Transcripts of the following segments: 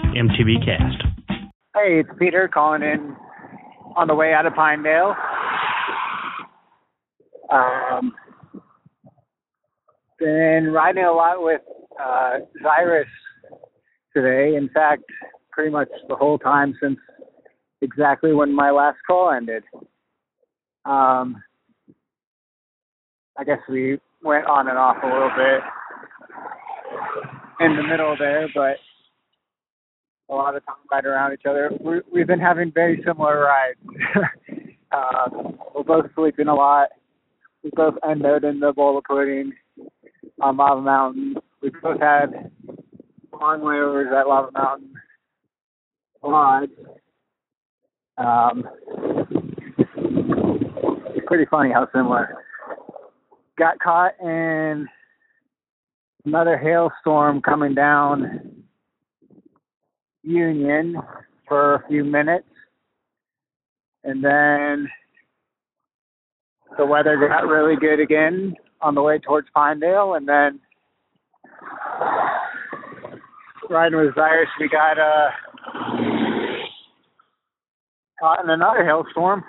MTV Cast. Hey, it's Peter calling in on the way out of Pinedale. Been riding a lot with Cyrus today. In fact, pretty much the whole time since exactly when my last call ended. I guess we went on and off a little bit in the middle there, but a lot of time right around each other. We've been having very similar rides. We're both sleeping a lot. We both ended in the bowl of pudding on Lava Mountain. We both had long layovers at Lava Mountain Lodge. It's pretty funny how similar. Got caught in another hailstorm coming down Union for a few minutes, and then the weather got really good again on the way towards Pinedale, and then riding with Cyrus, we got caught in another hailstorm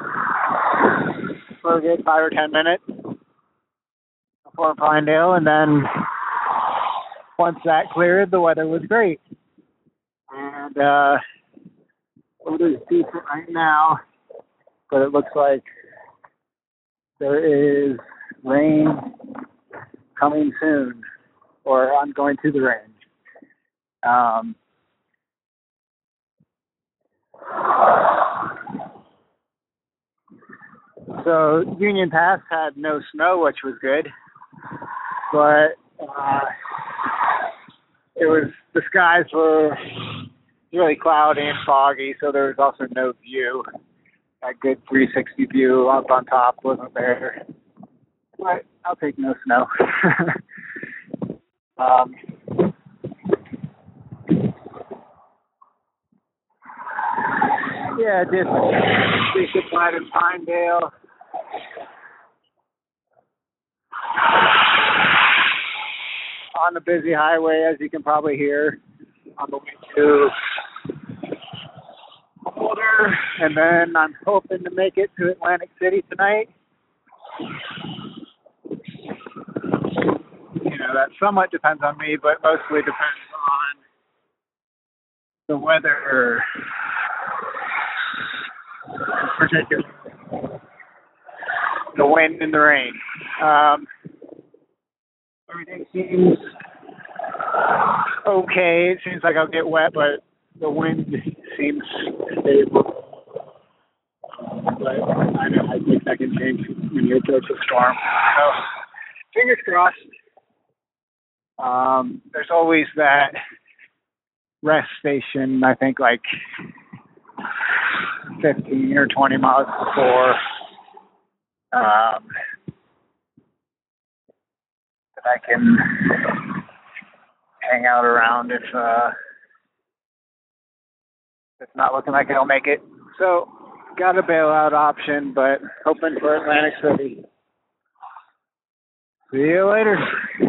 for a good 5 or 10 minutes before Pinedale, and then once that cleared, the weather was great. And weather's decent right now, but it looks like there is rain coming soon, or I'm going to the range. So Union Pass had no snow, which was good, but the skies were really cloudy and foggy, so there was also no view. That good 360 view up on top wasn't there. But I'll take no snow. Yeah, just applied in Pinedale. On the busy highway, as you can probably hear, on the way to Boulder, and then I'm hoping to make it to Atlantic City tonight. That somewhat depends on me, but mostly depends on the weather, in particular, the wind and the rain. Everything seems okay. It seems like I'll get wet, but the wind seems stable. But I know I think that can change when you approach a storm. So, fingers crossed. There's always that rest station, I think like 15 or 20 miles before, that I can hang out around if it's not looking like I'll make it. So, got a bailout option, but hoping for Atlantic City. See you later.